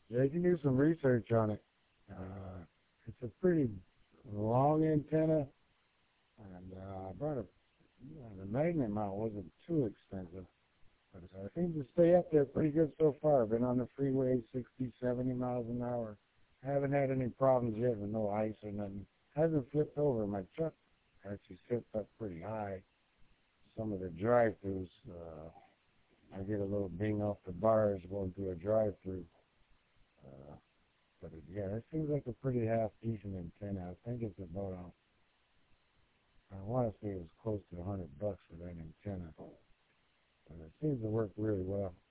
Yeah, you can do some research on it. It's a pretty long antenna, and I brought a the magnet mount wasn't too expensive, but I seem to stay up there pretty good so far. I've been on the freeway 60, 70 miles an hour. Haven't had any problems yet with no ice or nothing. Hasn't flipped over. My truck actually sits up pretty high. Some of the drive-throughs, I get a little ding off the bars going through a drive-through. Uh, yeah, it seems like a pretty half decent antenna. I think it's about, I want to say it was close to $100 for that antenna. But it seems to work really well.